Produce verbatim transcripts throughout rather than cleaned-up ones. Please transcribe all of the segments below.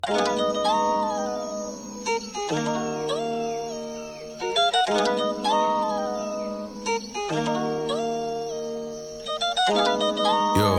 Yo.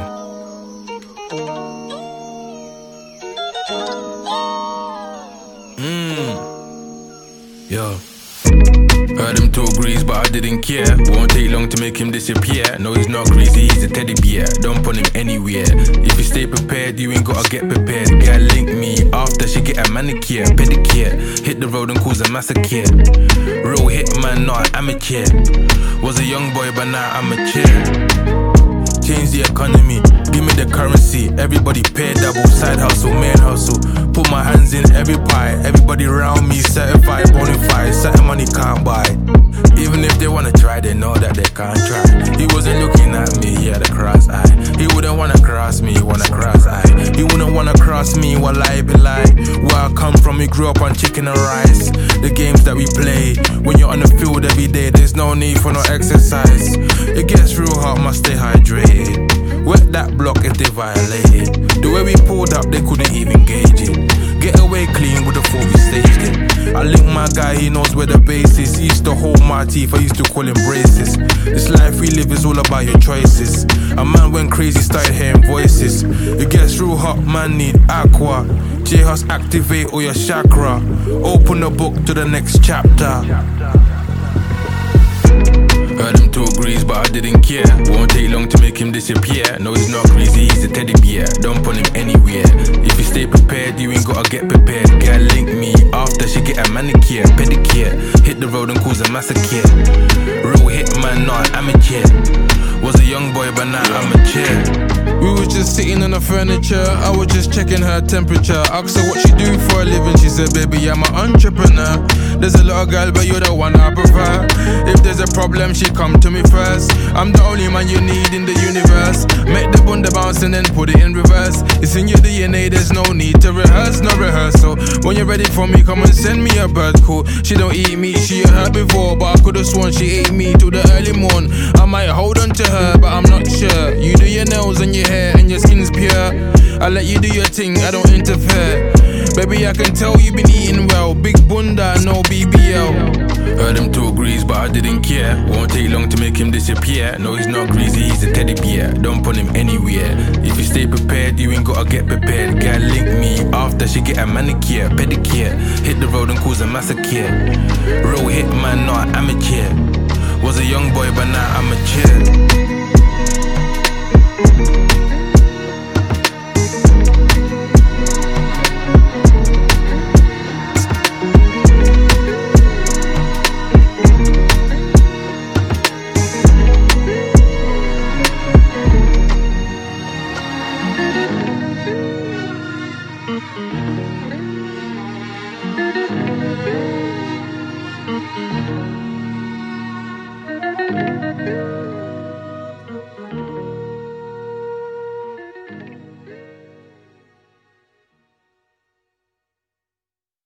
Mmm. Yo. Heard him talk grease, but I didn't care. Won't take long to make him disappear. No, he's not greasy, he's a teddy bear. Don't put him anywhere. If you stay prepared, you ain't gotta get prepared. Girl, link me after she get a manicure, pedicure. Hit the road and cause a massacre. Real hitman, not an amateur. Was a young boy, but now I'm mature. Change the economy, give me the currency. Everybody pay double, side hustle, main hustle. Put my hands in every pie. Everybody around me certified, bonafide. Certain money can't buy. Even if they wanna try, they know that they can't try. He wasn't looking at me, he had a cross eye. He wouldn't wanna cross me, wanna cross eye. He wouldn't wanna cross me while I be like. Where I come from, we grew up on chicken and rice. The games that we play, when you're on the field every day, there's no need for no exercise. It gets real hot, must stay hydrated. Wet that block if they violated. The way we pulled up, they couldn't even gauge it. Get away clean with the four we staged it. I link my guy, he knows where the base is. He used to hold my teeth, I used to call him braces. This life we live is all about your choices. A man went crazy, started hearing voices. It gets real hot, man need aqua. J-Hus activate all your chakra. Open the book to the next chapter. Heard him talk grease, but I didn't care. Won't take long to make him disappear. No, he's not greasy, he's a teddy bear. Don't put him anywhere. If you stay prepared, you ain't gotta get prepared. Girl, link me after she get a manicure, pedicure. Hit the road and cause a massacre. Real hitman, not an amateur. Was a young boy, but now I'm mature. We was just sitting on the furniture, I was just checking her temperature. Asked her what she do for a living, she said, baby, I'm an entrepreneur. There's a lot of girls, but you're the one I prefer. If there's a problem, she come to me first. I'm the only man you need in the universe. Make the bunda bounce and then put it in reverse. It's in your D N A, there's no need to rehearse, no rehearsal. When you're ready for me, come and send me a bird call. She don't eat meat, she ain't heard before, but I could've sworn she ate me till the early morn. I might hold on to her, but I'm not sure. You do your nails and your hair and your skin's pure. I let you do your thing, I don't interfere. Baby, I can tell you been eating well. Big bunda, no B B L. Heard him talk grease, but I didn't care. Won't take long to make him disappear. No, he's not greasy, he's a teddy bear. Don't put him anywhere. If you stay prepared, you ain't gotta get prepared. Girl, link me after she get a manicure, pedicure. Hit the road and cause a massacre. Real hitman, not an amateur. Was a young boy, but now I'm mature.